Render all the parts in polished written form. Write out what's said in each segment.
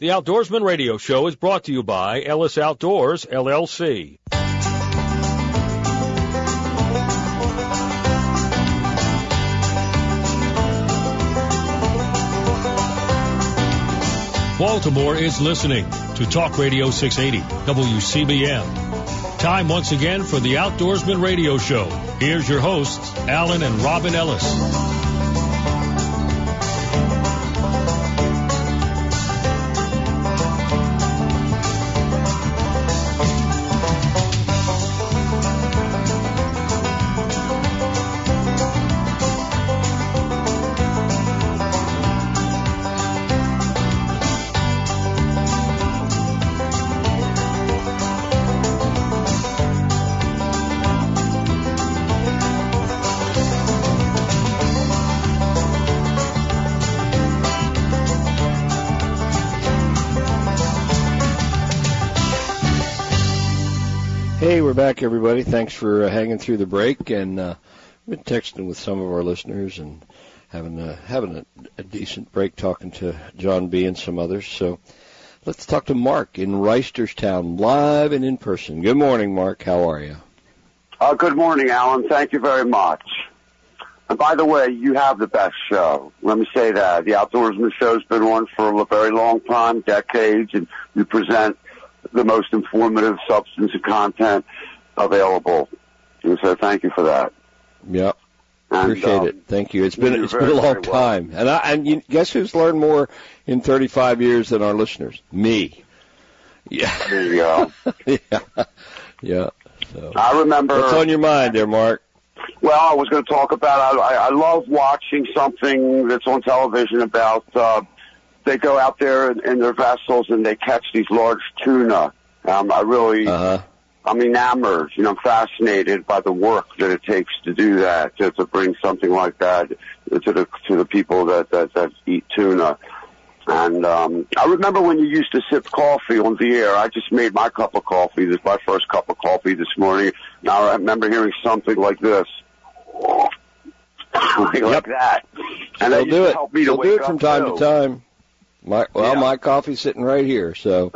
The Outdoorsman Radio Show is brought to you by Ellis Outdoors, LLC. Baltimore is listening to Talk Radio 680, WCBM. Time once again for the Outdoorsman Radio Show. Here's your hosts, Alan and Robin Ellis. Hey, we're back, everybody. Thanks for hanging through the break. And we've been texting with some of our listeners and having a decent break talking to John B. and some others. So let's talk to Mark in Reisterstown, live and in person. Good morning, Mark. How are you? Good morning, Alan. Thank you very much. And by the way, you have the best show. Let me say that. The Outdoorsman Show's been on for a very long time, decades, and you present the most informative substance and content available. And so thank you for that. Yeah, appreciate it. Thank you. It's been a long time. And you guess who's learned more in 35 years than our listeners? Me. Yeah. There you go. Yeah. So I remember. What's on your mind there, Mark? Well, I was going to talk about, I love watching something that's on television about, they go out there in their vessels and they catch these large tuna. I'm enamored, I'm fascinated by the work that it takes to do that, to bring something like that to the people that eat tuna. And I remember when you used to sip coffee on the air. I just made my cup of coffee. This is my first cup of coffee this morning. Now I remember hearing something like this. Like that. And They'll do it. Help me to They'll do it from time to time. My coffee's sitting right here, so.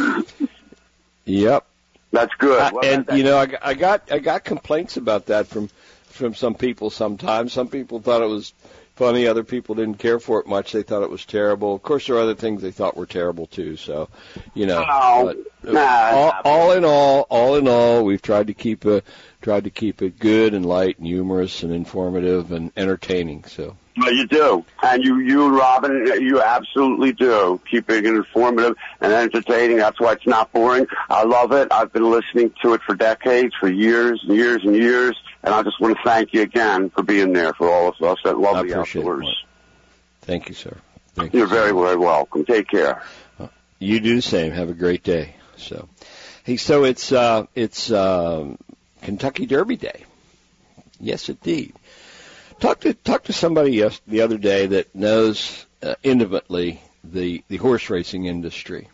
Yep. That's good. I got complaints about that from some people sometimes. Some people thought it was funny. Other people didn't care for it much. They thought it was terrible. Of course, there are other things they thought were terrible too. So, all in all, we've tried to keep it good and light and humorous and informative and entertaining. So. Well, you do. And you, Robin, you absolutely do. Keeping it informative and entertaining. That's why it's not boring. I love it. I've been listening to it for decades, for years and years and years. And I just want to thank you again for being there for all of us that love the outdoors. Thank you, sir. You're very, very welcome. Take care. You do the same. Have a great day. So, hey, so it's Kentucky Derby Day. Yes, indeed. Talk to somebody the other day that knows intimately the horse racing industry,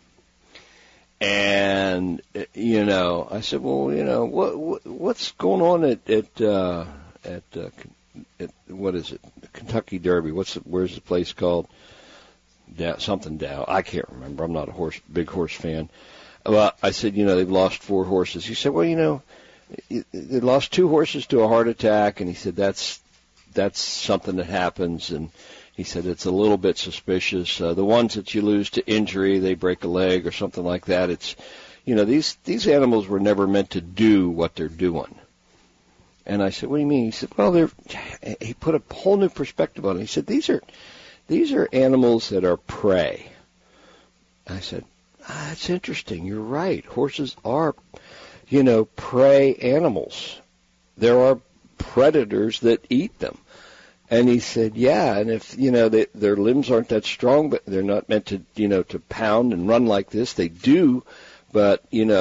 and I said, well, what's going on at what is it, the Kentucky Derby? Where's the place called? Something Dow. I can't remember. I'm not a big horse fan. Well, I said, they've lost 4 horses. He said, well, they lost 2 horses to a heart attack, and he said that's something that happens, and he said it's a little bit suspicious. The ones that you lose to injury, they break a leg or something like that. It's, these animals were never meant to do what they're doing. And I said, what do you mean? He said, well, he put a whole new perspective on it. He said, these are animals that are prey. I said, that's interesting. You're right. Horses are, prey animals. There are predators that eat them. And he said, yeah, and if, their limbs aren't that strong, but they're not meant to, to pound and run like this. They do, but,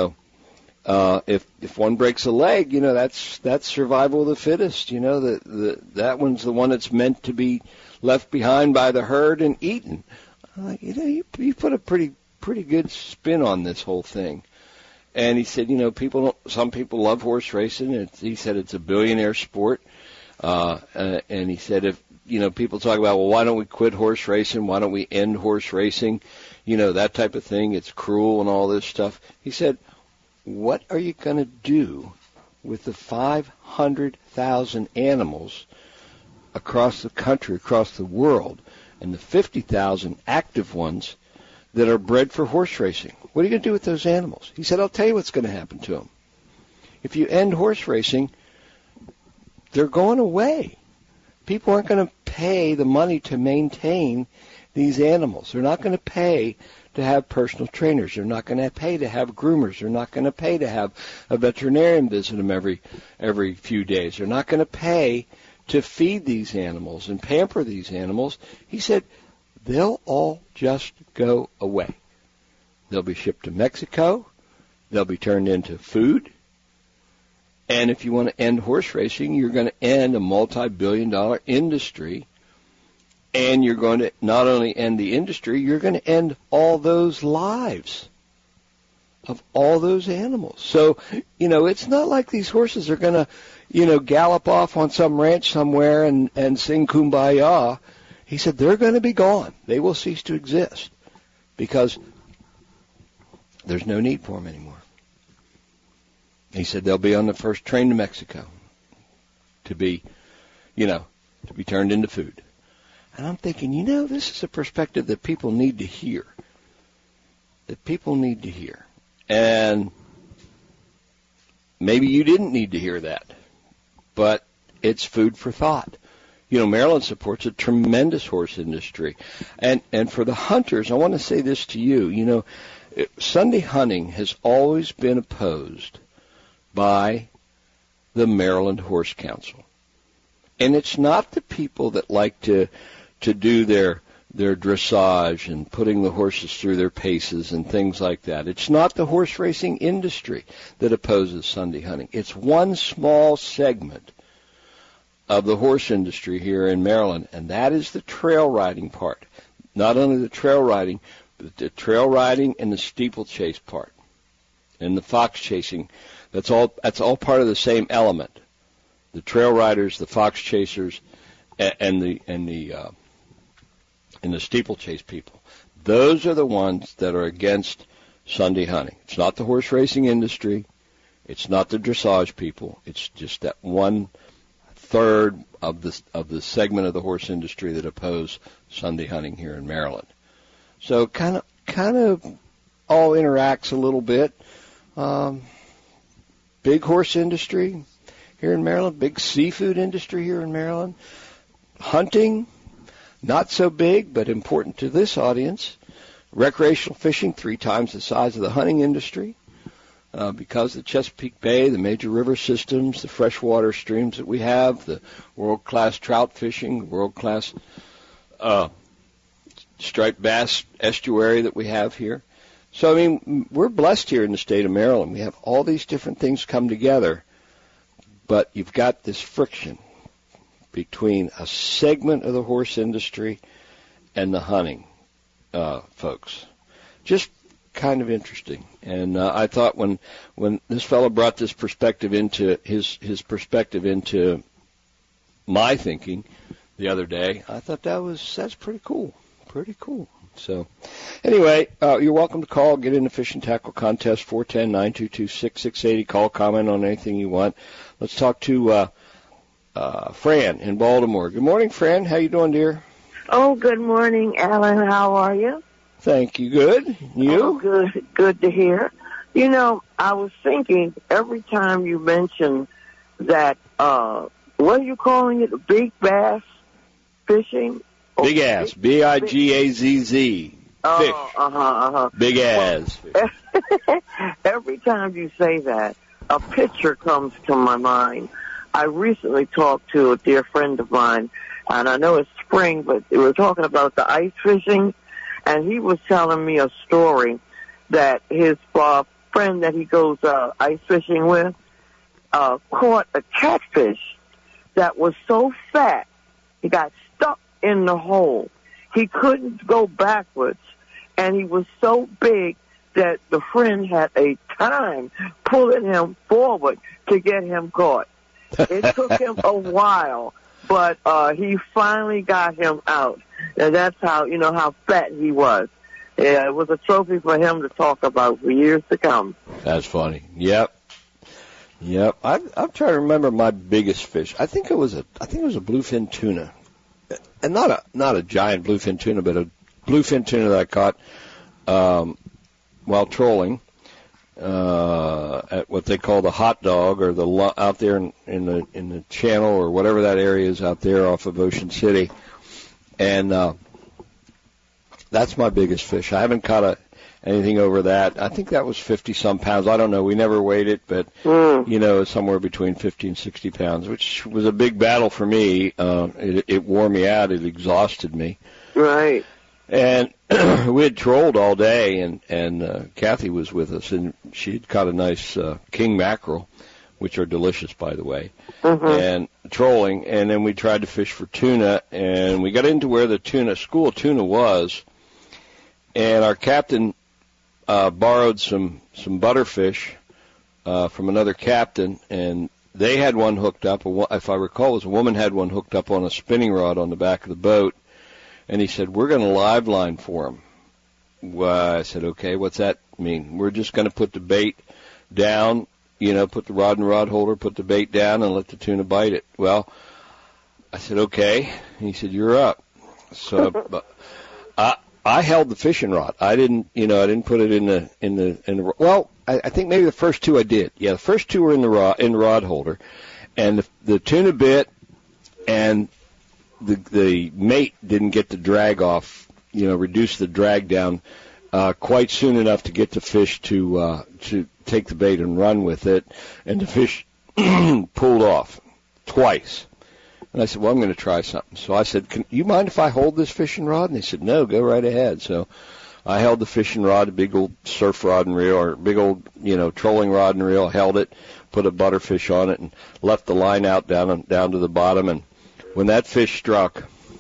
if one breaks a leg, that's survival of the fittest. That one's the one that's meant to be left behind by the herd and eaten. I'm like, you put a pretty good spin on this whole thing. And he said, some people love horse racing. He said it's a billionaire sport. And he said, if, people talk about, well, why don't we quit horse racing? Why don't we end horse racing? that type of thing. It's cruel and all this stuff. He said, what are you going to do with the 500,000 animals across the country, across the world, and the 50,000 active ones that are bred for horse racing? What are you going to do with those animals? He said, I'll tell you what's going to happen to them. If you end horse racing, they're going away. People aren't going to pay the money to maintain these animals. They're not going to pay to have personal trainers. They're not going to pay to have groomers. They're not going to pay to have a veterinarian visit them every few days. They're not going to pay to feed these animals and pamper these animals. He said, they'll all just go away. They'll be shipped to Mexico. They'll be turned into food. And if you want to end horse racing, you're going to end a multi-billion-dollar industry. And you're going to not only end the industry, you're going to end all those lives of all those animals. So, it's not like these horses are going to, gallop off on some ranch somewhere and sing Kumbaya. He said they're going to be gone. They will cease to exist because there's no need for them anymore. He said they'll be on the first train to Mexico to be turned into food. And I'm thinking, this is a perspective that people need to hear. And maybe you didn't need to hear that, but it's food for thought. Maryland supports a tremendous horse industry. And for the hunters, I want to say this to you. Sunday hunting has always been opposed by the Maryland Horse Council. And it's not the people that like to do their dressage and putting the horses through their paces and things like that. It's not the horse racing industry that opposes Sunday hunting. It's one small segment of the horse industry here in Maryland, and that is the trail riding part. Not only the trail riding, but the trail riding and the steeplechase part and the fox chasing. That's all part of the same element. The trail riders, the fox chasers, and the steeplechase people. Those are the ones that are against Sunday hunting. It's not the horse racing industry. It's not the dressage people. It's just that 1/3 of the segment of the horse industry that oppose Sunday hunting here in Maryland. So kind of all interacts a little bit. Big horse industry here in Maryland, big seafood industry here in Maryland. Hunting, not so big, but important to this audience. Recreational fishing, 3 times the size of the hunting industry. Because the Chesapeake Bay, the major river systems, the freshwater streams that we have, the world-class trout fishing, world-class striped bass estuary that we have here. So, we're blessed here in the state of Maryland. We have all these different things come together, but you've got this friction between a segment of the horse industry and the hunting folks. Just kind of interesting. And I thought when this fellow brought this perspective into his perspective into my thinking the other day, I thought that's pretty cool. Pretty cool. So, anyway, you're welcome to call, get in the Fish and Tackle Contest, 410-922-6680. Call, comment on anything you want. Let's talk to Fran in Baltimore. Good morning, Fran. How you doing, dear? Oh, good morning, Alan. How are you? Thank you. Good. You? Oh, good. Good to hear. I was thinking every time you mention that, what are you calling it, big bass fishing? Big ass, Bigazz, fish. Big ass. Every time you say that, a picture comes to my mind. I recently talked to a dear friend of mine, and I know it's spring, but we were talking about the ice fishing, and he was telling me a story that his friend that he goes ice fishing with caught a catfish that was so fat, he got stuck in the hole. He couldn't go backwards, and he was so big that the friend had a time pulling him forward to get him caught. It took him a while, but he finally got him out. And that's how, how fat he was. Yeah, it was a trophy for him to talk about for years to come. That's funny. Yep. I'm trying to remember my biggest fish. I think it was a bluefin tuna, and not a giant bluefin tuna, but a bluefin tuna that I caught while trolling at what they call the hot dog, or the out there in the channel or whatever that area is out there off of Ocean City, and that's my biggest fish. I haven't caught anything over that. I think that was 50-some pounds. I don't know. We never weighed it, but, somewhere between 50 and 60 pounds, which was a big battle for me. It wore me out. It exhausted me. Right. And we had trolled all day, and Kathy was with us, and she had caught a nice king mackerel, which are delicious, by the way, and trolling. And then we tried to fish for tuna, and we got into where the school of tuna was, and our captain borrowed some butterfish from another captain, and they had one hooked up. If I recall, it was a woman had one hooked up on a spinning rod on the back of the boat, and he said, "We're going to live line for him." Well, I said, "Okay, what's that mean?" "We're just going to put the bait down, put the rod and rod holder, put the bait down, and let the tuna bite it." Well, I said, "Okay." He said, "You're up." So I held the fishing rod. I didn't put it in the. Well, I think maybe the first two I did. Yeah, the first two were in the rod holder, and the tuna bit, and the mate didn't get the drag off. Reduce the drag down quite soon enough to get the fish to take the bait and run with it, and the fish pulled off twice. And I said, "Well, I'm going to try something." So I said, "Can you mind if I hold this fishing rod?" And they said, "No, go right ahead." So I held the fishing rod, a big old surf rod and reel, or big old, trolling rod and reel, held it, put a butterfish on it, and left the line out down to the bottom. And when that fish struck,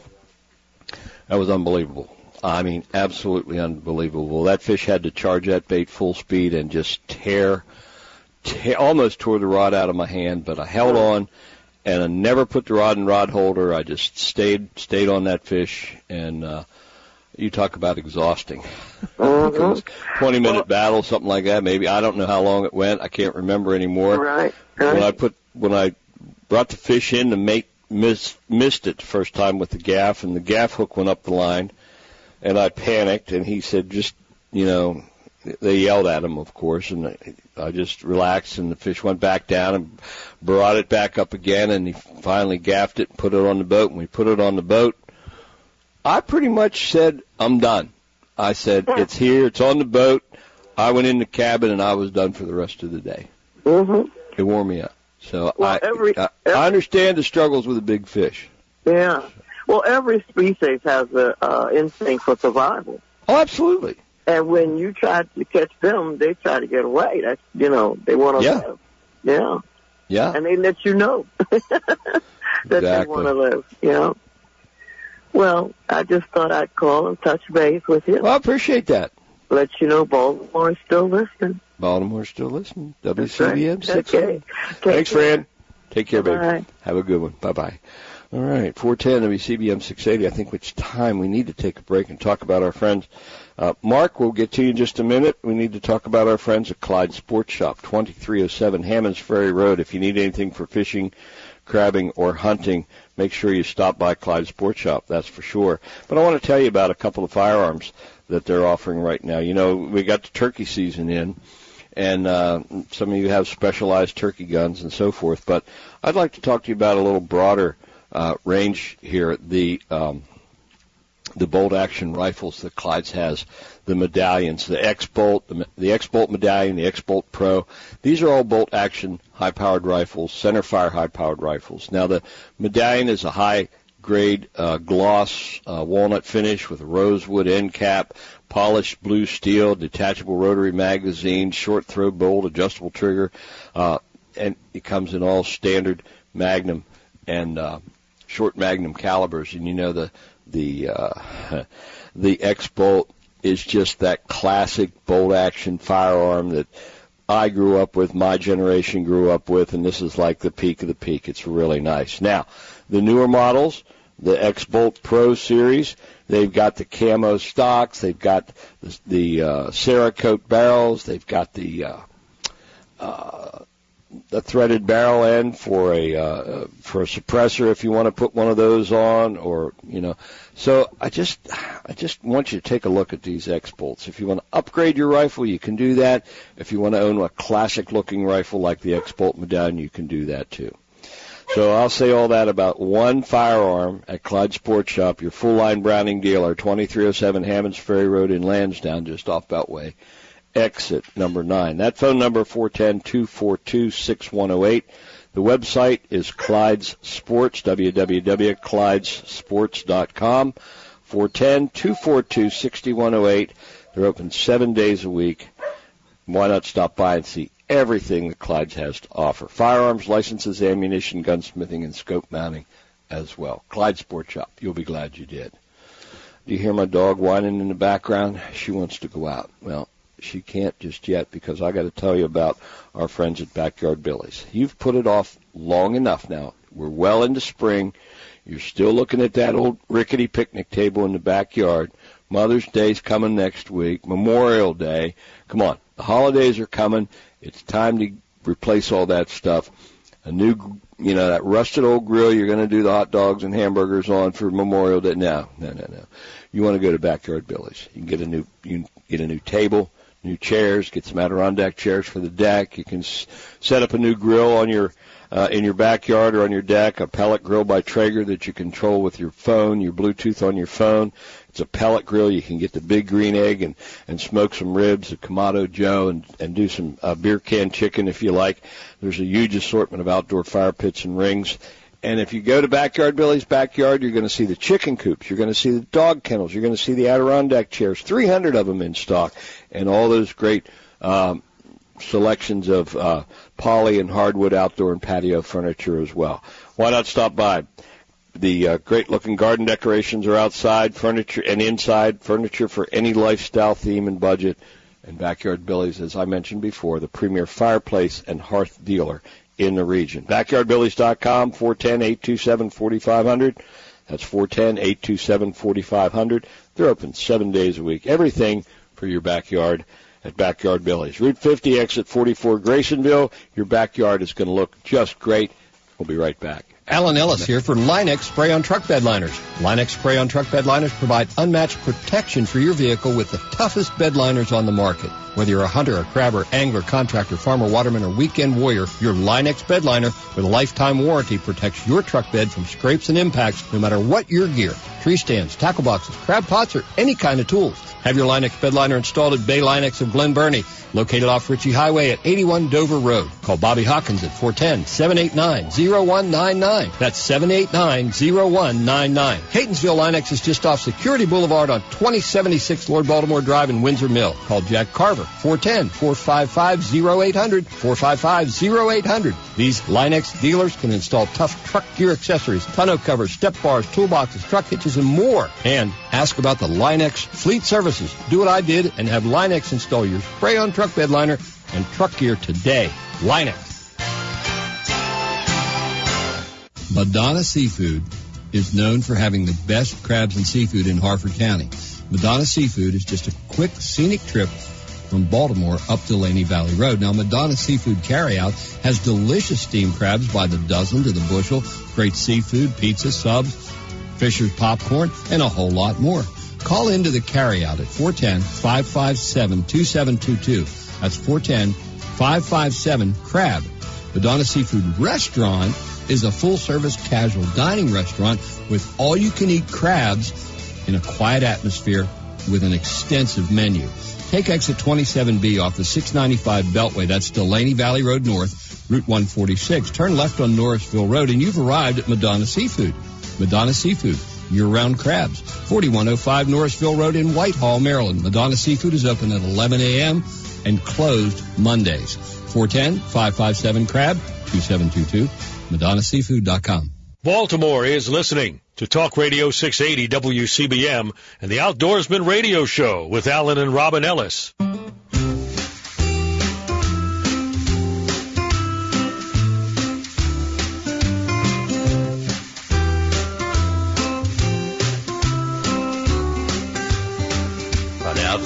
that was unbelievable. I mean, absolutely unbelievable. That fish had to charge that bait full speed and just almost tore the rod out of my hand, but I held on. And I never put the rod and rod holder. I just stayed on that fish, and you talk about exhausting. It was a 20-minute battle, something like that. Maybe I don't know how long it went. I can't remember anymore. Right. When I brought the fish in, the mate missed it the first time with the gaff, and the gaff hook went up the line, and I panicked. And he said, they yelled at him, of course, and I just relaxed, and the fish went back down and brought it back up again, and he finally gaffed it and put it on the boat. When we put it on the boat, I pretty much said, "I'm done." I said, "It's here, it's on the boat." I went in the cabin, and I was done for the rest of the day. It wore me out. So I understand the struggles with a big fish. Yeah. Well, every species has an instinct for survival. Oh, absolutely. And when you try to catch them, they try to get away. That's, they want to live. Yeah. Yeah. And they let you know that they want to live, Well, I just thought I'd call and touch base with you. Well, I appreciate that. Let you know Baltimore is still listening. Baltimore's still listening. WCBM 680. Okay. Thanks, Fran. Take care, baby. Bye. Have a good one. Bye-bye. All right, 410 WCBM 680. I think it's time we need to take a break and talk about our friends. Mark, we'll get to you in just a minute. We need to talk about our friends at Clyde Sports Shop, 2307 Hammonds Ferry Road. If you need anything for fishing, crabbing, or hunting, make sure you stop by Clyde Sports Shop, that's for sure. But I want to tell you about a couple of firearms that they're offering right now. We got the turkey season in, and some of you have specialized turkey guns and so forth. But I'd like to talk to you about a little broader range here. The bolt-action rifles that Clyde's has, the medallions, the X-Bolt, the X-Bolt medallion, the X-Bolt Pro. These are all bolt-action high-powered rifles, center-fire high-powered rifles. Now, the medallion is a high-grade gloss walnut finish with a rosewood end cap, polished blue steel, detachable rotary magazine, short-throw bolt, adjustable trigger, and it comes in all standard Magnum and short Magnum calibers. And the X-Bolt is just that classic bolt-action firearm that I grew up with, my generation grew up with, and this is like the peak of the peak. It's really nice. Now, the newer models, the X-Bolt Pro series, They've got the camo stocks. They've got the Cerakote barrels. They've got the threaded barrel end for a suppressor if you want to put one of those on, or So I just want you to take a look at these X-Bolts. If you want to upgrade your rifle, you can do that. If you want to own a classic-looking rifle like the X-Bolt Medallion, you can do that too. So I'll say all that about one firearm at Clyde Sports Shop, your full-line Browning dealer, 2307 Hammonds Ferry Road in Lansdowne, just off Beltway, exit number 9. That phone number, 410-242-6108. The website is Clyde's Sports, www.clydesports.com, 410-242-6108. They're open 7 days a week. Why not stop by and see everything that Clyde's has to offer? Firearms, licenses, ammunition, gunsmithing, and scope mounting as well. Clyde Sports Shop. You'll be glad you did. Do you hear my dog whining in the background? She wants to go out. Well, she can't just yet, because I got to tell you about our friends at Backyard Billy's. You've put it off long enough now. We're well into spring. You're still looking at that old rickety picnic table in the backyard. Mother's Day's coming next week. Memorial Day. Come on. The holidays are coming. It's time to replace all that stuff. A new, that rusted old grill you're going to do the hot dogs and hamburgers on for Memorial Day. No. You want to go to Backyard Billy's. You can get a new table, new chairs, get some Adirondack chairs for the deck. You can set up a new grill on your in your backyard or on your deck, a pellet grill by Traeger that you control with your phone, your Bluetooth on your phone. It's a pellet grill. You can get the big green egg and smoke some ribs at Kamado Joe and do some beer can chicken if you like. There's a huge assortment of outdoor fire pits and rings. And if you go to Backyard Billy's backyard, you're going to see the chicken coops. You're going to see the dog kennels. You're going to see the Adirondack chairs, 300 of them in stock, and all those great selections of poly and hardwood outdoor and patio furniture as well. Why not stop by? The great-looking garden decorations are outside, furniture and inside, furniture for any lifestyle theme and budget. And Backyard Billy's, as I mentioned before, the premier fireplace and hearth dealer in the region. BackyardBillies.com, 410-827-4500. That's 410-827-4500. They're open 7 days a week. Everything for your backyard at Backyard Billy's. Route 50, exit 44, Graysonville. Your backyard is going to look just great. We'll be right back. Alan Ellis here for Line-X Spray-On Truck Bed Liners. Line-X Spray-On Truck Bed Liners provide unmatched protection for your vehicle with the toughest bed liners on the market. Whether you're a hunter, a crabber, angler, contractor, farmer, waterman, or weekend warrior, your Line-X bed liner with a lifetime warranty protects your truck bed from scrapes and impacts no matter what your gear. Tree stands, tackle boxes, crab pots, or any kind of tools. Have your Line-X bed liner installed at Bay Line-X of Glen Burnie, located off Ritchie Highway at 81 Dover Road. Call Bobby Hawkins at 410-789-0199. That's 789-0199. Catonsville Line-X is just off Security Boulevard on 2076 Lord Baltimore Drive in Windsor Mill. Call Jack Carver, 410-455-0800, 455-0800. These Line-X dealers can install tough truck gear accessories, tonneau covers, step bars, toolboxes, truck hitches, and more. And ask about the Line-X fleet services. Do what I did and have Line-X install your spray-on truck bed liner and truck gear today. Line-X. Madonna Seafood is known for having the best crabs and seafood in Harford County. Madonna Seafood is just a quick, scenic trip from Baltimore up Delaney Valley Road. Now, Madonna Seafood Carryout has delicious steamed crabs by the dozen to the bushel, great seafood, pizza, subs, Fisher's popcorn, and a whole lot more. Call into the carryout at 410-557-2722. That's 410-557-CRAB. Madonna Seafood Restaurant is a full-service casual dining restaurant with all-you-can-eat crabs in a quiet atmosphere with an extensive menu. Take exit 27B off the 695 Beltway. That's Delaney Valley Road North, Route 146. Turn left on Norrisville Road, and you've arrived at Madonna Seafood. Madonna Seafood, year-round crabs. 4105 Norrisville Road in Whitehall, Maryland. Madonna Seafood is open at 11 a.m. and closed Mondays. 410-557-CRAB, 2722, MadonnaSeafood.com. Baltimore is listening to Talk Radio 680 WCBM and the Outdoorsman Radio Show with Alan and Robin Ellis.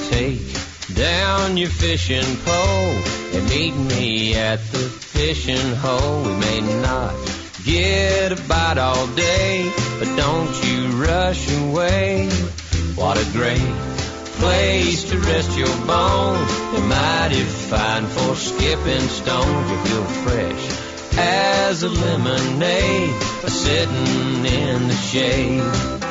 take down your fishing pole and meet me at the fishing hole. We may not get a bite all day, but don't you rush away. What a great place to rest your bones. You're mighty fine for skipping stones. You feel fresh as a lemonade sitting in the shade.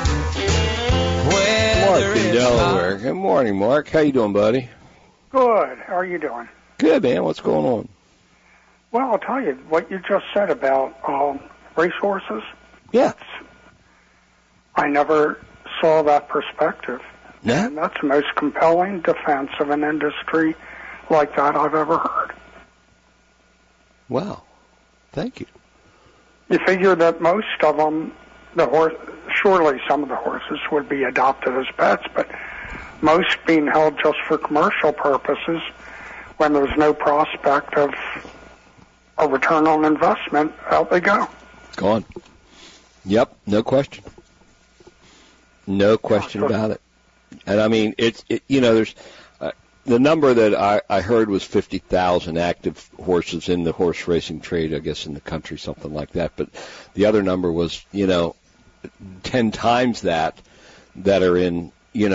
Mark in Delaware. Good morning, Mark. How you doing, buddy? Good. How are you doing? Good, man. What's going on? Well, I'll tell you what you just said about racehorses. Yeah. I never saw that perspective. No? And that's the most compelling defense of an industry like that I've ever heard. Wow. Thank you. You figure that most of them, surely some of the horses would be adopted as pets, but most being held just for commercial purposes when there's no prospect of a return on investment, out they go. Gone. Yep, no question. No question about it. And I mean, there's the number that I heard was 50,000 active horses in the horse racing trade, I guess, in the country, something like that. But the other number was, 10 times that are in,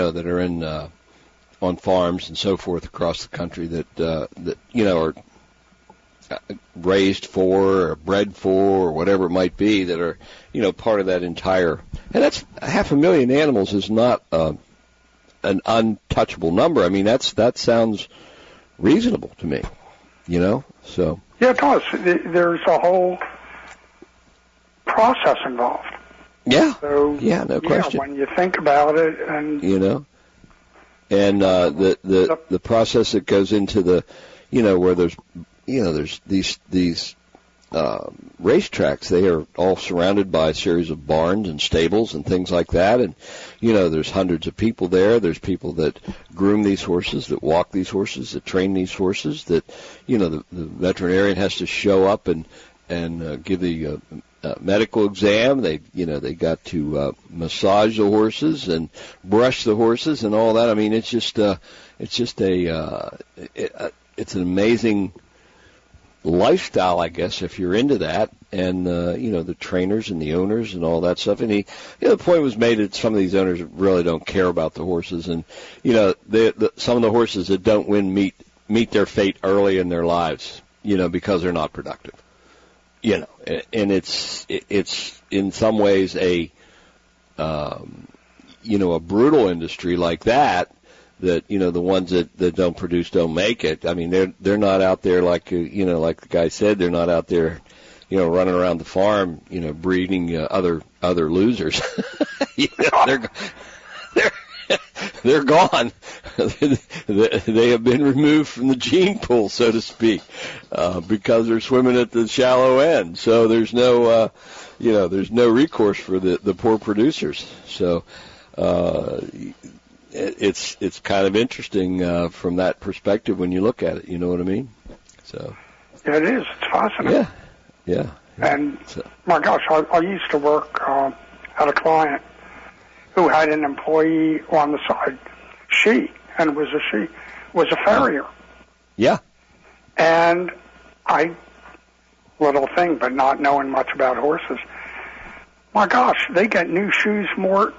on farms and so forth across the country that are raised for or bred for or whatever it might be that are, part of that entire. And that's 500,000 animals is not an untouchable number. I mean, that sounds reasonable to me, so. Yeah, it does. There's a whole process involved. Yeah. So, yeah, no question. When you think about it, and and the process that goes into the, where there's these racetracks. They are all surrounded by a series of barns and stables and things like that. And, there's hundreds of people there. There's people that groom these horses, that walk these horses, that train these horses, that, the veterinarian has to show up and give the medical exam. They got to massage the horses and brush the horses and all that. I mean, it's an amazing lifestyle, I guess, if you're into that, and the trainers and the owners and all that stuff. And the point was made that some of these owners really don't care about the horses, and some of the horses that don't win meet their fate early in their lives, because they're not productive. And it's in some ways a brutal industry like that. That the ones that don't produce don't make it. I mean, they're not out there like like the guy said. They're not out there, running around the farm, breeding other losers. They're gone. They have been removed from the gene pool, so to speak, because they're swimming at the shallow end. So there's no recourse for the poor producers. So. It's kind of interesting from that perspective when you look at it. You know what I mean? So. Yeah, it is. It's fascinating. Yeah. And my gosh, I used to work at a client who had an employee on the side. She was a farrier. Yeah. And little thing, but not knowing much about horses. My gosh, they get shoes more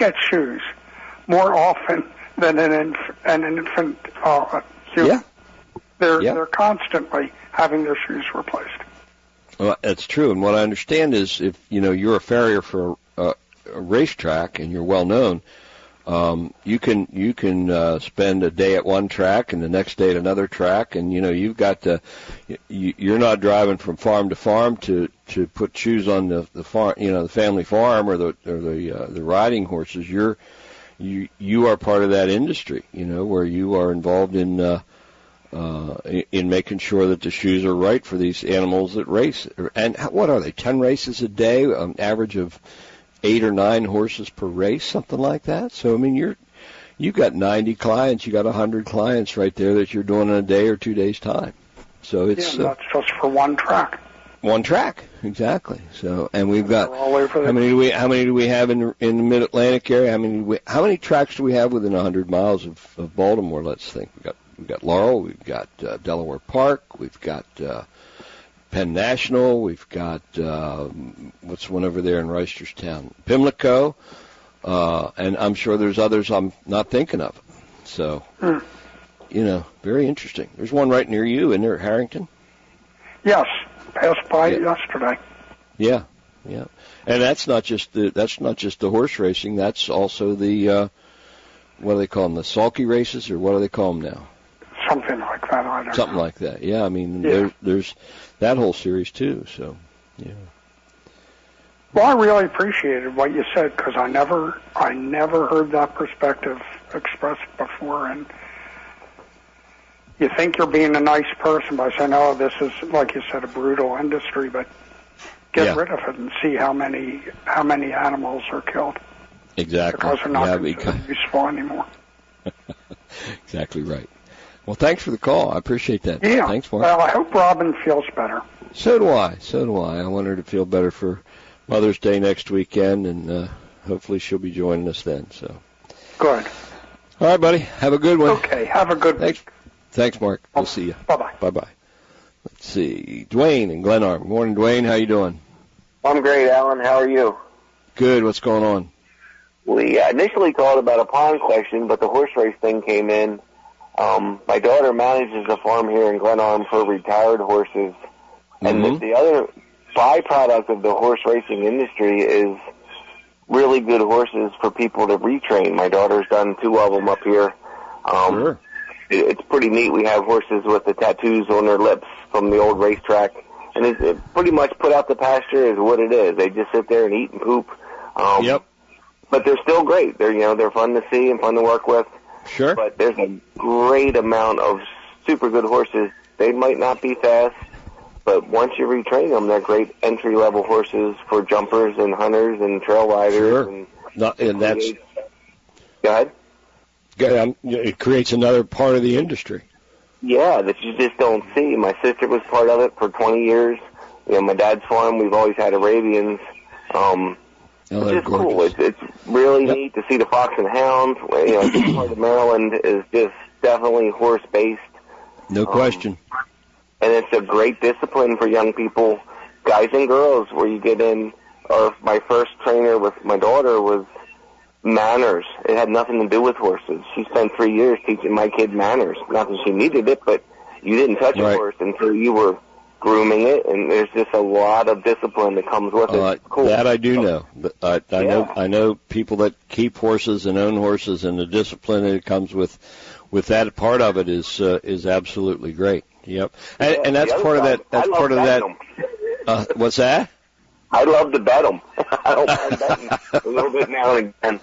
often than an infant human. Yeah. They're constantly having their shoes replaced. Well, that's true. And what I understand is if you're a farrier for a racetrack and you're well known, you can spend a day at one track and the next day at another track, and you've got to. You're not driving from farm to farm to put shoes on the farm, the family farm or the riding horses. You are part of that industry, where you are involved in making sure that the shoes are right for these animals that race. And what are they? 10 races a day, an average of 8 or 9 horses per race, something like that. So I mean, you've got 90 clients, you got 100 clients right there that you're doing in a day or 2 days time. So it's that's just for one track. One track, exactly. So, and we've got all over how many do we have in the Mid-Atlantic area? How many tracks do we have within 100 miles of Baltimore? Let's think. We've got Laurel, we've got Delaware Park, we've got Penn National, we've got what's one over there in Reisterstown, Pimlico, and I'm sure there's others I'm not thinking of. So, very interesting. There's one right near you, isn't there, Harrington? Yes, passed by yesterday. Yeah. And that's not just the horse racing. That's also the what do they call them? The sulky races, or what do they call them now? Something like that. I don't know. Something like that. Yeah. There's that whole series too. So, yeah. Well, I really appreciated what you said, because I never heard that perspective expressed before. And you think you're being a nice person by saying, "Oh, this is, like you said, a brutal industry," but get rid of it and see how many animals are killed. Exactly. Because they're not useful anymore. Exactly right. Well, thanks for the call. I appreciate that. Yeah. Thanks, Mark. Well, I hope Robin feels better. So do I. I want her to feel better for Mother's Day next weekend, and hopefully she'll be joining us then. So. Good. All right, buddy. Have a good one. Okay. Have a good week. Thanks, Mark. We'll see you. Bye-bye. Bye-bye. Let's see. Dwayne in Glenarm. Good morning, Dwayne. How you doing? I'm great, Alan. How are you? Good. What's going on? We initially called about a pond question, but the horse race thing came in. My daughter manages a farm here in Glenarm for retired horses. And the other byproduct of the horse racing industry is really good horses for people to retrain. My daughter's done 2 of them up here. Sure. It's pretty neat. We have horses with the tattoos on their lips from the old racetrack. And it's pretty much put out the pasture is what it is. They just sit there and eat and poop. Yep. But they're still great. They're fun to see and fun to work with. Sure. But there's a great amount of super good horses. They might not be fast, but once you retrain them, they're great entry-level horses for jumpers and hunters and trail riders. Sure. And that's... Go ahead. It creates another part of the industry. Yeah, that you just don't see. My sister was part of it for 20 years. My dad's farm, we've always had Arabians. It's just cool. It's really neat to see the Fox and Hounds. This part of Maryland is just definitely horse-based. No question. And it's a great discipline for young people, guys and girls, where you get in. My first trainer with my daughter was manners. It had nothing to do with horses. She spent 3 years teaching my kid manners. Not that she needed it, but you didn't touch a horse until you were grooming it, and there's just a lot of discipline that comes with it. Cool. That I do know. I know people that keep horses and own horses, and the discipline that comes with that part of it is absolutely great. Yep. And that's part of that. That's part of that. What's that? I love to bet them. I don't mind betting a little bit now and again.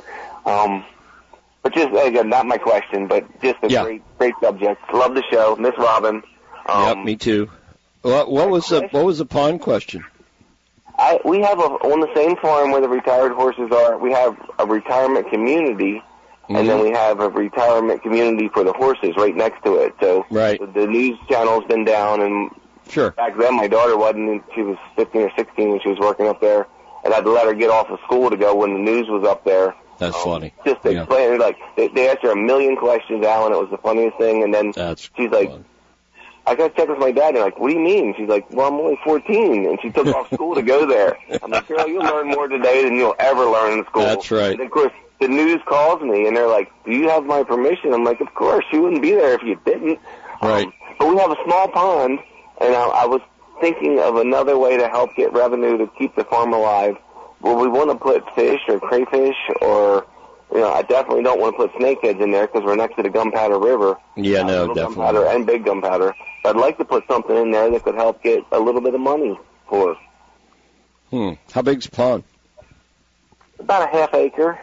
But just again, not my question, but just a great subject. Love the show, Miss Robin. Yep, me too. What was the pond question? We have on the same farm where the retired horses are. We have a retirement community, and then we have a retirement community for the horses right next to it. So the news channel's been down, and back then my daughter wasn't. She was 15 or 16 when she was working up there, and I had to let her get off of school to go when the news was up there. That's funny. Just explain, they asked her a million questions, Alan. It was the funniest thing, and then she's like. Fun. I got to check with my dad, and like, what do you mean? She's like, well, I'm only 14, and she took off school to go there. I'm like, girl, you'll learn more today than you'll ever learn in school. That's right. And of course, the news calls me, and they're like, do you have my permission? I'm like, of course, you wouldn't be there if you didn't. Right. But we have a small pond, and I was thinking of another way to help get revenue to keep the farm alive. Well, we want to put fish or crayfish or... I definitely don't want to put snakeheads in there because we're next to the Gunpowder River. Yeah, no, definitely. Gunpowder and big gunpowder. But I'd like to put something in there that could help get a little bit of money for us. How big's the pond? About a half acre.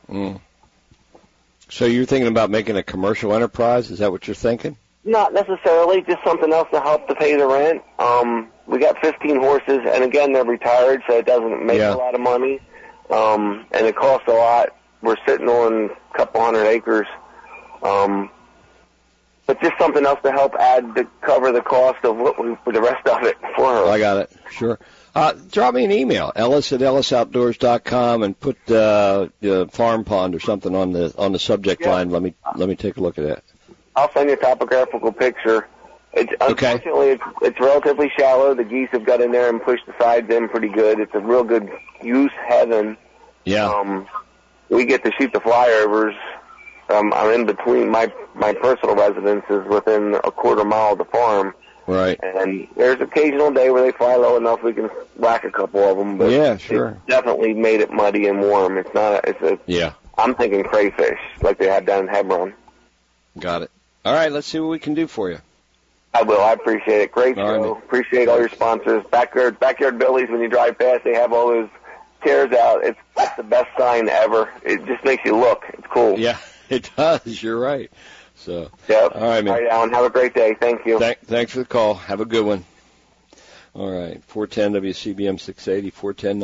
So you're thinking about making a commercial enterprise? Is that what you're thinking? Not necessarily, just something else to help to pay the rent. We got 15 horses, and again, they're retired, so it doesn't make a lot of money. And it costs a lot. We're sitting on a couple hundred acres. but just something else to help add to cover the cost of for the rest of it for her. I got it. Sure. Drop me an email, ellis@ellisoutdoors.com, and put farm pond or something on the subject line. Let me take a look at that. I'll send you a topographical picture. Unfortunately, it's relatively shallow. The geese have got in there and pushed the sides in pretty good. It's a real good goose heaven. Yeah. We get to shoot the flyovers. I'm in between. My personal residence is within a quarter mile of the farm. Right. And there's an occasional day where they fly low enough we can whack a couple of them. But yeah, sure. It's definitely made it muddy and warm. Yeah. I'm thinking crayfish, like they had down in Hebron. Got it. All right, let's see what we can do for you. I will. I appreciate it. Great show. All right. Appreciate all your sponsors. Backyard Billies, when you drive past, they have all those chairs out. It's the best sign ever. It just makes you look. It's cool. Yeah, it does. You're right. So, yep. All right, man. All right, Alan. Have a great day. Thank you. Thanks for the call. Have a good one. All right, 410 WCBM 680,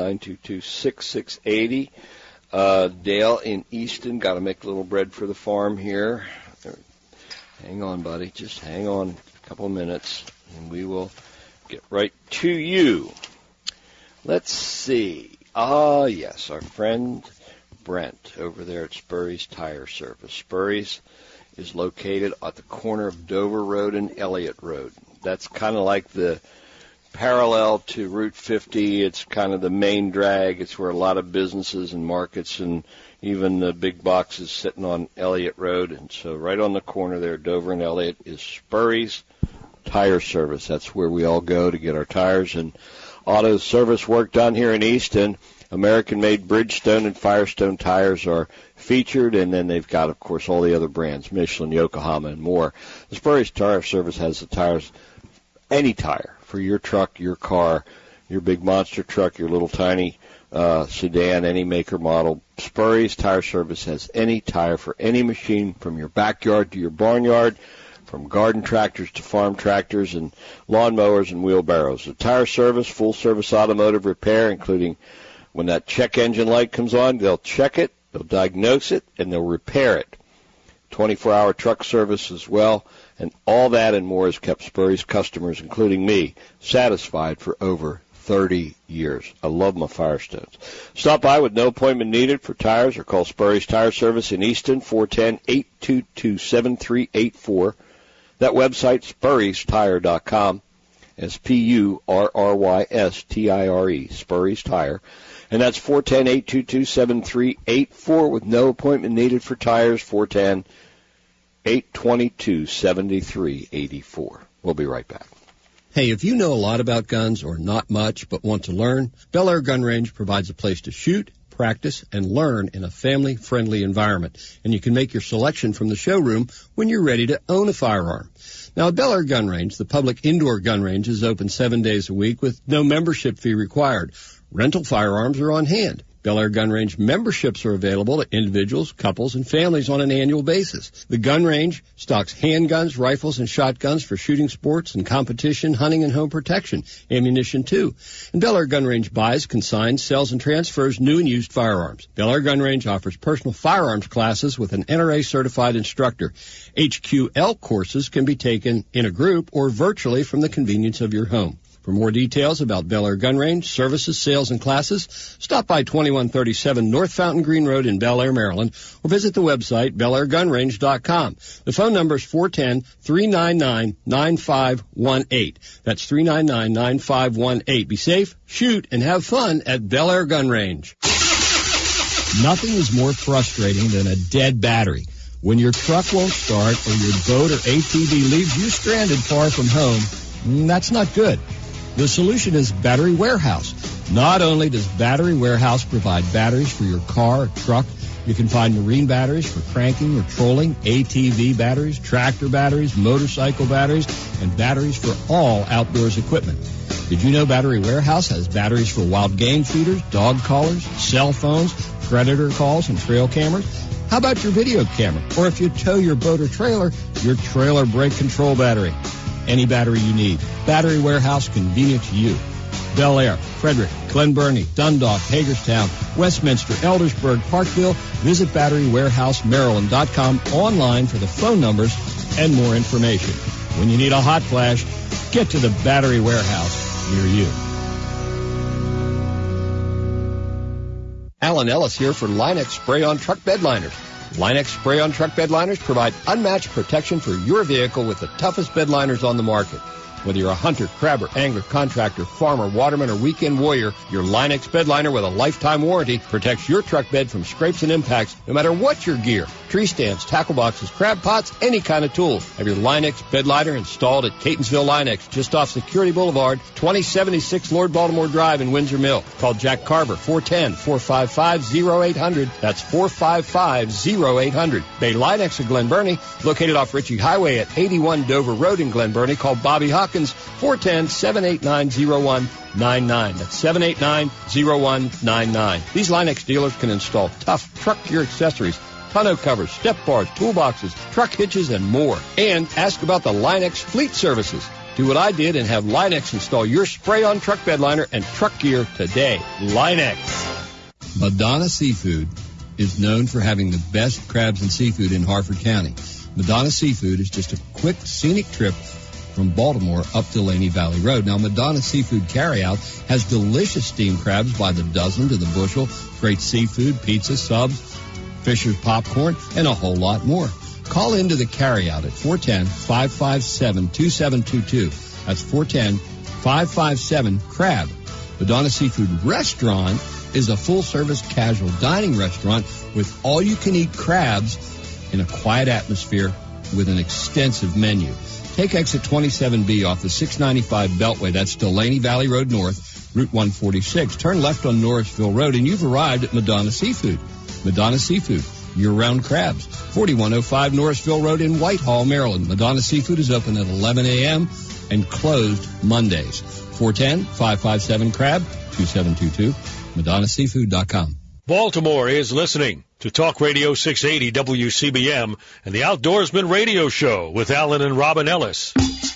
410-922-6680. Dale in Easton, got to make a little bread for the farm here. Hang on, buddy. Just hang on a couple minutes, and we will get right to you. Let's see. Yes, our friend Brent over there at Spurry's Tire Service. Spurry's is located at the corner of Dover Road and Elliott Road. That's kind of like the parallel to Route 50. It's kind of the main drag. It's where a lot of businesses and markets and even the big boxes sitting on Elliott Road. And so right on the corner there, Dover and Elliott, is Spurry's Tire Service. That's where we all go to get our tires and auto service work done here in Easton. American-made Bridgestone and Firestone tires are featured, and then they've got, of course, all the other brands, Michelin, Yokohama, and more. The Spurry's Tire Service has the tires, any tire, for your truck, your car, your big monster truck, your little tiny sedan, any maker model. Spurry's Tire Service has any tire for any machine, from your backyard to your barnyard, from garden tractors to farm tractors and lawnmowers and wheelbarrows. The tire service, full-service automotive repair, including when that check engine light comes on, they'll check it, they'll diagnose it, and they'll repair it. 24-hour truck service as well, and all that and more has kept Spurry's customers, including me, satisfied for over 30 years. I love my Firestones. Stop by with no appointment needed for tires or call Spurry's Tire Service in Easton, 410-822-7384. That website, spurrystire.com, is P-U-R-R-Y-S-T-I-R-E, Spurry's Tire. And that's 410-822-7384 with no appointment needed for tires, 410-822-7384. We'll be right back. Hey, if you know a lot about guns or not much but want to learn, Bel Air Gun Range provides a place to shoot, practice, and learn in a family-friendly environment. And you can make your selection from the showroom when you're ready to own a firearm. Now, at Bel Air Gun Range, the public indoor gun range is open 7 days a week with no membership fee required. Rental firearms are on hand. Bel Air Gun Range memberships are available to individuals, couples, and families on an annual basis. The gun range stocks handguns, rifles, and shotguns for shooting sports and competition, hunting, and home protection, ammunition too. And Bel Air Gun Range buys, consigns, sells, and transfers new and used firearms. Bel Air Gun Range offers personal firearms classes with an NRA-certified instructor. HQL courses can be taken in a group or virtually from the convenience of your home. For more details about Bel Air Gun Range, services, sales, and classes, stop by 2137 North Fountain Green Road in Bel Air, Maryland, or visit the website, BelAirGunRange.com. The phone number is 410-399-9518. That's 399-9518. Be safe, shoot, and have fun at Bel Air Gun Range. Nothing is more frustrating than a dead battery. When your truck won't start or your boat or ATV leaves you stranded far from home, that's not good. The solution is Battery Warehouse. Not only does Battery Warehouse provide batteries for your car or truck, you can find marine batteries for cranking or trolling, ATV batteries, tractor batteries, motorcycle batteries, and batteries for all outdoors equipment. Did you know Battery Warehouse has batteries for wild game feeders, dog collars, cell phones, predator calls, and trail cameras? How about your video camera? Or if you tow your boat or trailer, your trailer brake control battery. Any battery you need. Battery Warehouse, convenient to you. Bel Air, Frederick, Glen Burnie, Dundalk, Hagerstown, Westminster, Eldersburg, Parkville. Visit BatteryWarehouseMaryland.com online for the phone numbers and more information. When you need a hot flash, get to the Battery Warehouse near you. Alan Ellis here for Line-X Spray-On Truck Bed Liners. Line-X Spray-On Truck Bed Liners provide unmatched protection for your vehicle with the toughest bed liners on the market. Whether you're a hunter, crabber, angler, contractor, farmer, waterman, or weekend warrior, your Line-X bed liner with a lifetime warranty protects your truck bed from scrapes and impacts no matter what your gear. Tree stands, tackle boxes, crab pots, any kind of tool. Have your Line-X bed liner installed at Catonsville Line-X, just off Security Boulevard, 2076 Lord Baltimore Drive in Windsor Mill. Call Jack Carver, 410-455-0800. That's 455-0800. Bay Line-X of Glen Burnie, located off Ritchie Highway at 81 Dover Road in Glen Burnie. Call Bobby Hawkins, 410-789-0199. That's 789-0199. These Line-X dealers can install tough truck gear accessories, tonneau covers, step bars, toolboxes, truck hitches, and more. And ask about the Line-X fleet services. Do what I did and have Line-X install your spray-on truck bed liner and truck gear today. Line-X. Madonna Seafood is known for having the best crabs and seafood in Harford County. Madonna Seafood is just a quick, scenic trip from Baltimore up to Laney Valley Road. Now, Madonna Seafood Carryout has delicious steamed crabs by the dozen to the bushel, great seafood, pizza, subs, Fisher's popcorn, and a whole lot more. Call into the carryout at 410-557-2722. That's 410-557-CRAB. Madonna Seafood Restaurant is a full-service casual dining restaurant with all-you-can-eat crabs in a quiet atmosphere with an extensive menu. Take exit 27B off the 695 Beltway. That's Delaney Valley Road North, Route 146. Turn left on Norrisville Road, and you've arrived at Madonna Seafood. Madonna Seafood, year-round crabs. 4105 Norrisville Road in Whitehall, Maryland. Madonna Seafood is open at 11 a.m. and closed Mondays. 410-557-CRAB, 2722, MadonnaSeafood.com. Baltimore is listening to Talk Radio 680 WCBM and the Outdoorsman Radio Show with Alan and Robin Ellis.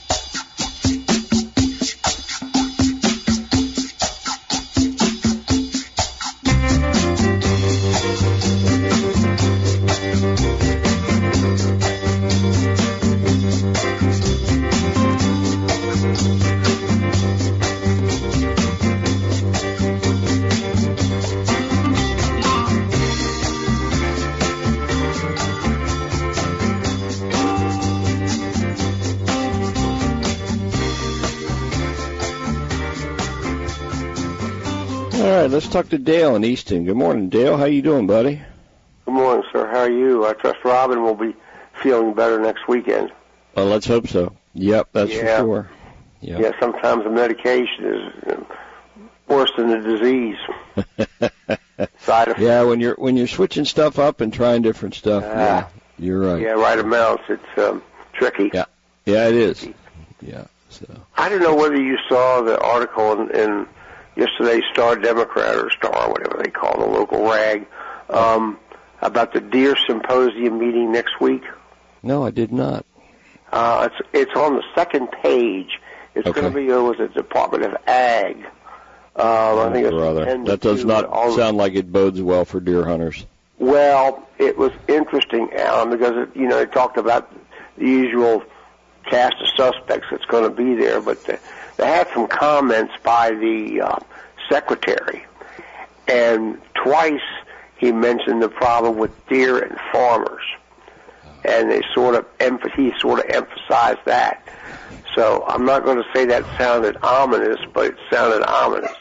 Let's talk to Dale in Easton. Good morning, Dale. How you doing, buddy? Good morning, sir. How are you? I trust Robin will be feeling better next weekend. Well, let's hope so. Yep, that's for sure. Yep. Yeah, sometimes the medication is worse than the disease. Side effects. Yeah, when you're switching stuff up and trying different stuff. Yeah, you're right. Yeah, right amounts. It's tricky. Yeah, it is. Yeah. So I don't know whether you saw the article in yesterday's Star Democrat or Star, whatever they call the local rag, about the Deer Symposium meeting next week. No, I did not. It's on the second page. It's going to be with the Department of Ag. I think it's that does not sound like it bodes well for deer hunters. Well, it was interesting, Alan, because it talked about the usual cast of suspects that's going to be there, but they had some comments by the secretary, and twice he mentioned the problem with deer and farmers, and he sort of emphasized that. So I'm not going to say that sounded ominous, but it sounded ominous.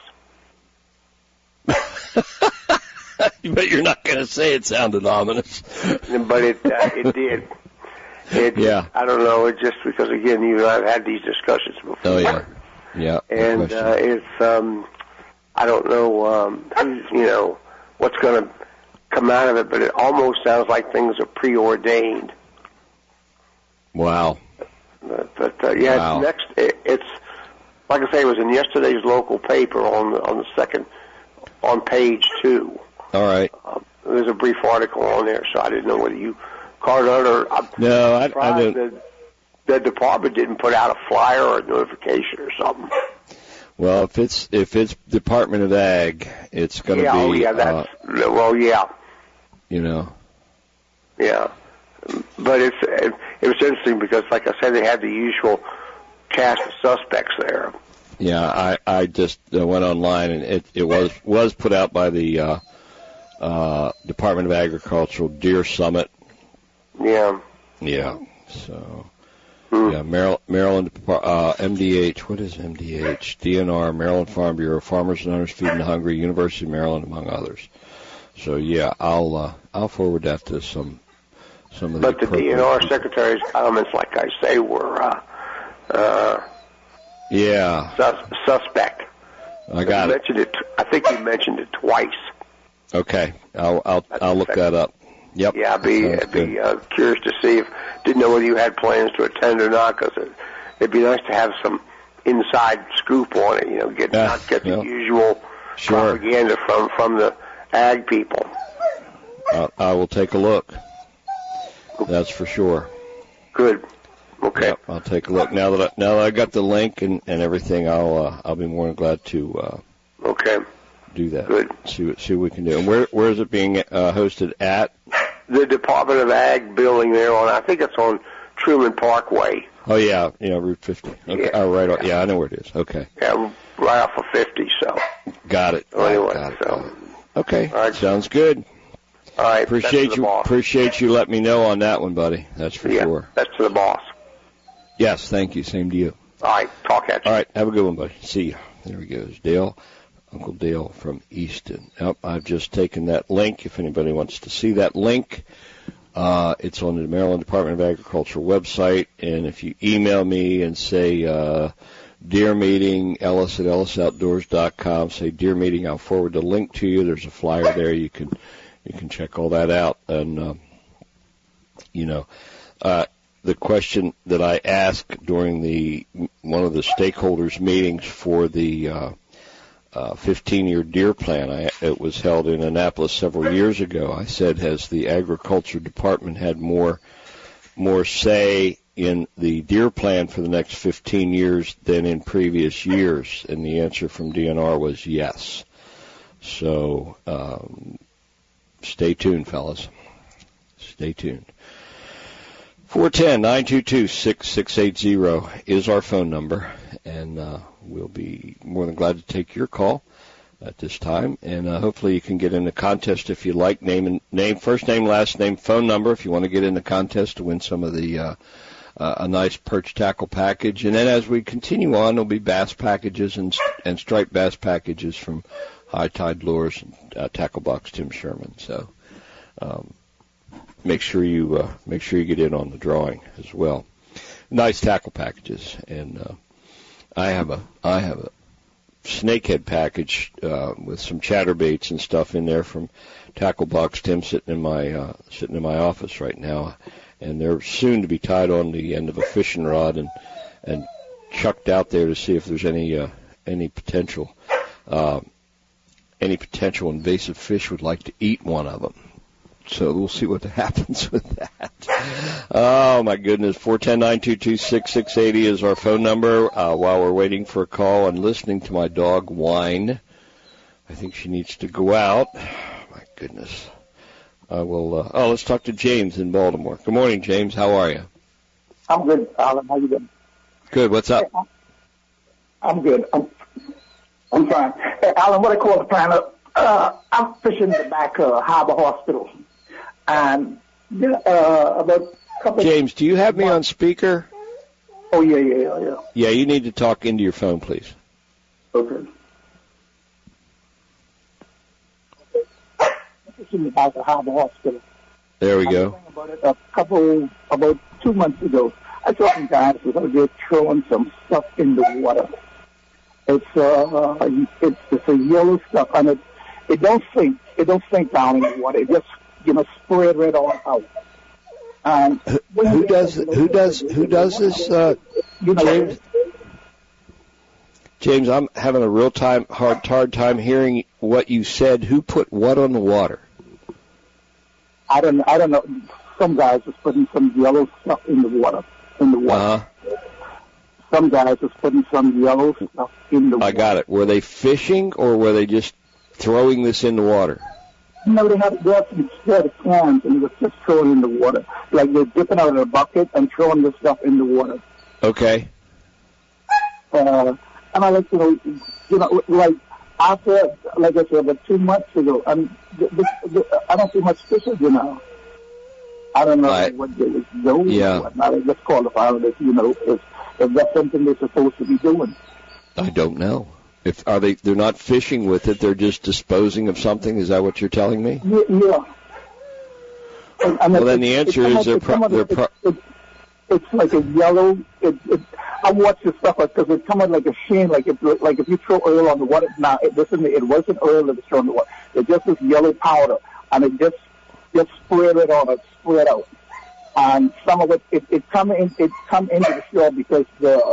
But you're not going to say it sounded ominous. But it did. I don't know. It's just because, again, you and I have had these discussions before. Oh, yeah. Yeah. And it's, I don't know, what's going to come out of it, but it almost sounds like things are preordained. Wow. But wow. It's like I say, it was in yesterday's local paper on the second, on page 2. All right. There's a brief article on there, so I didn't know whether you caught it or. No, I didn't. The department didn't put out a flyer or a notification or something. Well, if it's Department of Ag, it's going to be. Yeah, that's yeah. You know. Yeah, But it was interesting because, like I said, they had the usual cast of suspects there. Yeah, I just went online, and it was put out by the Department of Agricultural Deer Summit. Yeah. Yeah. So. Yeah, Maryland MDH. What is MDH? DNR, Maryland Farm Bureau, Farmers and Hunters Feeding the Hungry, University of Maryland, among others. So yeah, I'll forward that to some of the. But the DNR secretary's comments, like I say, were suspect. I got it. I think you mentioned it twice. Okay, I'll look that up. Yep. Yeah, I'd be curious to see didn't know whether you had plans to attend or not, because it'd be nice to have some inside scoop on it. Not get the usual propaganda from the ag people. I will take a look. That's for sure. Good. Okay. Yep, I'll take a look. Now that I got the link and everything, I'll be more than glad to. Do that. Good. See what we can do. And where is it being hosted at? The Department of Ag building there I think it's on Truman Parkway. Oh yeah, Route 50. Okay. Yeah. Right on. Yeah, I know where it is. Okay. Yeah, right off of 50. So. Got it. Anyway, got it. so. Okay. All right. Sounds good. All right. Appreciate you letting me know on that one, buddy. That's for sure. That's to the boss. Yes. Thank you. Same to you. All right. Talk at you. All right. Have a good one, buddy. See you. There he goes, Dale. Uncle Dale from Easton. Yep, I've just taken that link. If anybody wants to see that link, it's on the Maryland Department of Agriculture website. And if you email me and say deer meeting, Ellis at ellisoutdoors.com, say deer meeting, I'll forward the link to you. There's a flyer there. You can check all that out. And the question that I asked during one of the stakeholders meetings for the 15-year deer plan. It was held in Annapolis several years ago. I said, has the Agriculture Department had more say in the deer plan for the next 15 years than in previous years? And the answer from DNR was yes. So stay tuned, fellas. Stay tuned. 410-922-6680 is our phone number, and we'll be more than glad to take your call at this time. And hopefully you can get in the contest if you like. Name, first name, last name, phone number if you want to get in the contest to win some of the a nice perch tackle package. And then as we continue on, there'll be bass packages and striped bass packages from High Tide Lures and Tackle Box Tim Sherman. So make sure you get in on the drawing as well. Nice tackle packages, and I have a snakehead package with some chatterbaits and stuff in there from Tackle Box Tim, sitting in my office right now, and they're soon to be tied on the end of a fishing rod and chucked out there to see if there's any potential invasive fish would like to eat one of them. So we'll see what happens with that. Oh, my goodness. 410-922-6680 is our phone number. While we're waiting for a call and listening to my dog whine, I think she needs to go out. My goodness. I will. Let's talk to James in Baltimore. Good morning, James. How are you? I'm good, Alan. How you doing? Good. What's up? I'm good. I'm fine. Hey, Alan, what I call the plan, I'm fishing the back Harbor Hospital. And about a couple. James, do you have me on speaker? Oh, yeah. Yeah, you need to talk into your phone, please. Okay. In the back of Harbor Hospital. There we go. About it about 2 months ago, I saw some guys who were throwing some stuff in the water. It's a yellow stuff, and it don't sink. It don't sink down in the water. It just spread right on out. And who does this? James? James, I'm having a hard time hearing what you said. Who put what on the water? I don't know. Some guys was putting some yellow stuff in the water. Uh-huh. Some guys was putting some yellow stuff in the water. I got it. Were they fishing or were they just throwing this in the water? No, they had some cans, and it was just thrown in the water. Like they're dipping out of a bucket and throwing the stuff in the water. Okay. And I like, like after, like I said, about 2 months ago, I don't see much fishes, I don't know what they was doing. Yeah. Or whatnot. I just called to find out if that's something they're supposed to be doing. I don't know. They're not fishing with it, they're just disposing of something? Is that what you're telling me? Yeah. And well, then the answer is it's like a yellow. I watched this stuff because it's coming like a sheen, like if you throw oil on the water. Now, it wasn't oil that was thrown in the water. It just was yellow powder, and it just spread it on, spread out. And some of it come into the shore because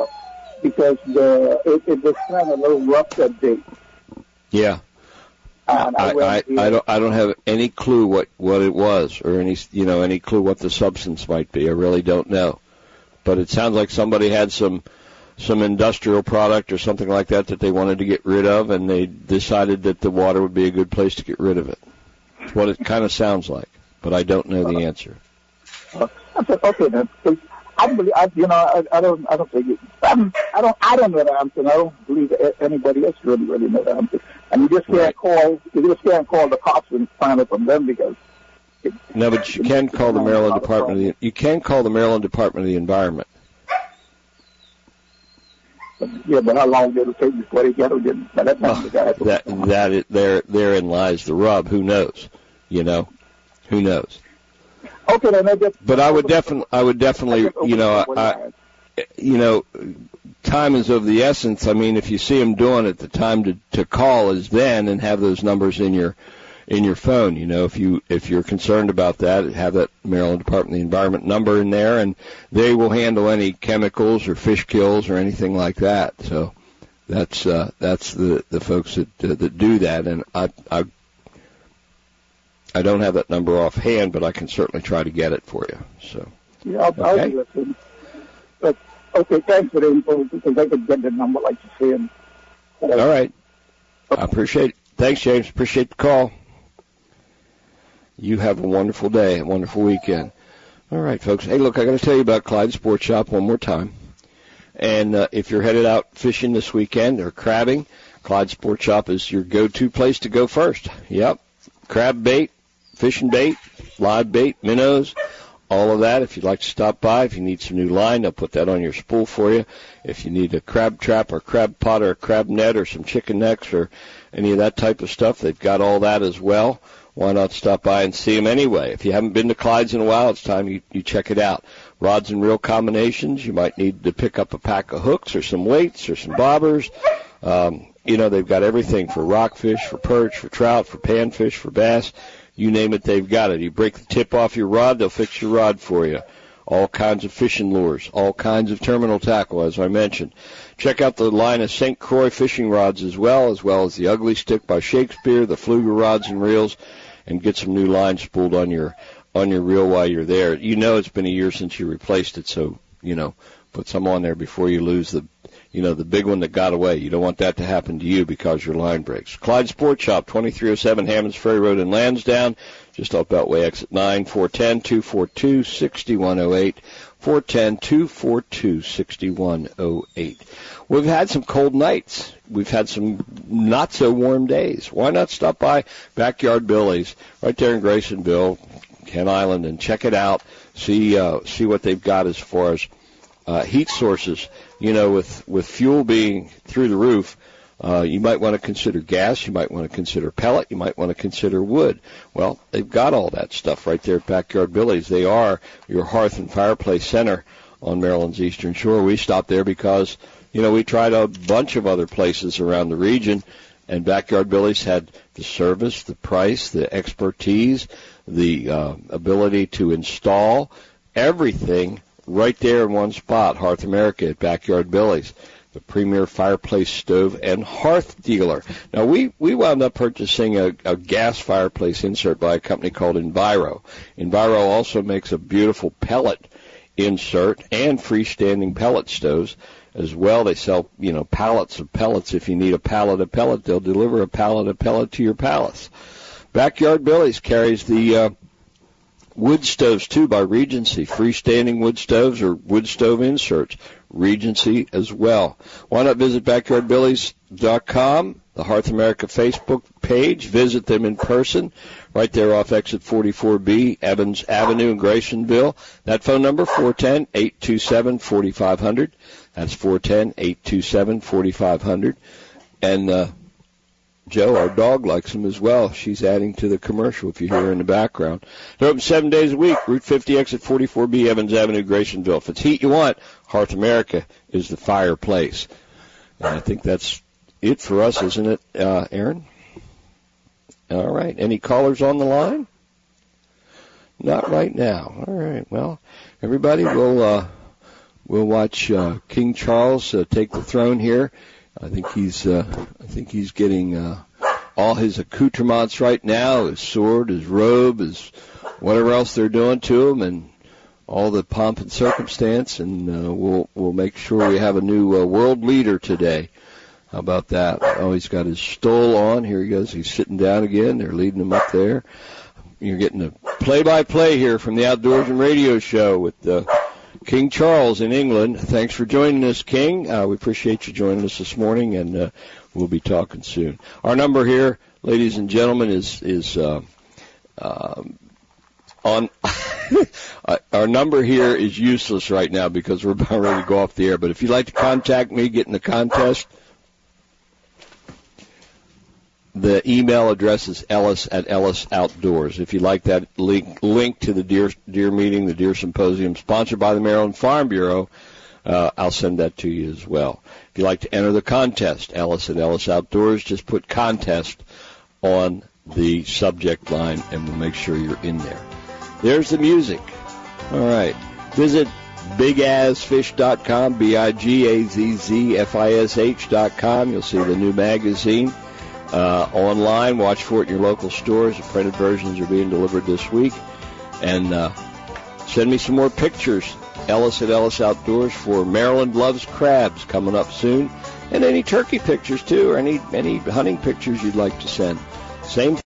it was kind of a little rough that day. Yeah. And I don't have any clue what it was, or any clue what the substance might be. I really don't know. But it sounds like somebody had some industrial product or something like that they wanted to get rid of, and they decided that the water would be a good place to get rid of it. That's what it kind of sounds like, but I don't know the answer. I said, okay then. I don't think I don't know the answer, and I don't believe anybody else really know the answer. And you just can't call the cops and find it from them because. No, but you can call the Maryland Department of the Environment. Yeah, but how long did it take before they get them? Therein lies the rub. Who knows? Who knows? Okay, then but I would definitely, time is of the essence. I mean, if you see them doing it, the time to call is then, and have those numbers in your phone. If you're concerned about that, have that Maryland Department of the Environment number in there, and they will handle any chemicals or fish kills or anything like that. So that's the folks that do that, and I don't have that number offhand, but I can certainly try to get it for you. So yeah, I'll be listening. But okay, thanks for the info because I could get the number like you said. All right, I appreciate it. Thanks, James. Appreciate the call. You have a wonderful day, a wonderful weekend. All right, folks. Hey, look, I got to tell you about Clyde Sports Shop one more time. And if you're headed out fishing this weekend or crabbing, Clyde Sports Shop is your go-to place to go first. Yep, crab bait, fishing bait, live bait, minnows, all of that. If you'd like to stop by, if you need some new line, they'll put that on your spool for you. If you need a crab trap or crab pot or a crab net or some chicken necks or any of that type of stuff, they've got all that as well. Why not stop by and see them anyway? If you haven't been to Clyde's in a while, it's time you check it out. Rods and reel combinations. You might need to pick up a pack of hooks or some weights or some bobbers. They've got everything for rockfish, for perch, for trout, for panfish, for bass. You name it, they've got it. You break the tip off your rod, they'll fix your rod for you. All kinds of fishing lures, all kinds of terminal tackle, as I mentioned. Check out the line of St. Croix fishing rods as well as the Ugly Stick by Shakespeare, the Pfluger rods and reels, and get some new lines spooled on your reel while you're there. It's been a year since you replaced it, so, put some on there before you lose the big one that got away. You don't want that to happen to you because your line breaks. Clyde Sports Shop, 2307 Hammonds Ferry Road in Lansdowne, just off Beltway exit 9, 410-242-6108, 410-242-6108. We've had some cold nights. We've had some not-so-warm days. Why not stop by Backyard Billy's right there in Graysonville, Kent Island, and check it out, see what they've got as far as heat sources. With fuel being through the roof, you might want to consider gas, you might want to consider pellet, you might want to consider wood. Well, they've got all that stuff right there at Backyard Billy's. They are your hearth and fireplace center on Maryland's Eastern Shore. We stopped there because, we tried a bunch of other places around the region, and Backyard Billy's had the service, the price, the expertise, the ability to install everything right there in one spot. Hearth America at Backyard Billy's, the premier fireplace stove and hearth dealer. Now, we wound up purchasing a gas fireplace insert by a company called Enviro. Enviro also makes a beautiful pellet insert and freestanding pellet stoves as well. They sell, pallets of pellets. If you need a pallet of pellet, they'll deliver a pallet of pellet to your palace. Backyard Billy's carries the wood stoves, too, by Regency. Freestanding wood stoves or wood stove inserts. Regency as well. Why not visit BackyardBillys.com, the Hearth America Facebook page. Visit them in person right there off exit 44B, Evans Avenue in Graysonville. That phone number, 410-827-4500. That's 410-827-4500. And Joe, our dog, likes them as well. She's adding to the commercial if you hear her in the background. They're open 7 days a week. Route 50, exit 44B, Evans Avenue, Graysonville. If it's heat you want, Hearth America is the fireplace. And I think that's it for us, isn't it, Aaron? All right. Any callers on the line? Not right now. All right. Well, everybody, we'll watch King Charles take the throne here. I think he's getting all his accoutrements right now, his sword, his robe, his whatever else they're doing to him, and all the pomp and circumstance. And we'll make sure we have a new world leader today. How about that? Oh, he's got his stole on. Here he goes. He's sitting down again. They're leading him up there. You're getting a play-by-play here from the Outdoorsman Radio Show with King Charles in England. Thanks for joining us, King. We appreciate you joining us this morning, and we'll be talking soon. Our number here, ladies and gentlemen, is on. Our number here is useless right now because we're about ready to go off the air. But if you'd like to contact me, get in the contest, the email address is Ellis@Ellis Outdoors. If you like that link to the deer meeting, the deer symposium, sponsored by the Maryland Farm Bureau, I'll send that to you as well. If you'd like to enter the contest, Ellis@Ellis Outdoors, just put contest on the subject line, and we'll make sure you're in there. There's the music. All right. Visit BigAzFish.com, BIGAZZFISH.com. You'll see the new magazine. Online, watch for it in your local stores. The printed versions are being delivered this week. And send me some more pictures, Ellis@Ellis Outdoors, for Maryland Loves Crabs coming up soon. And any turkey pictures, too, or any hunting pictures you'd like to send. Same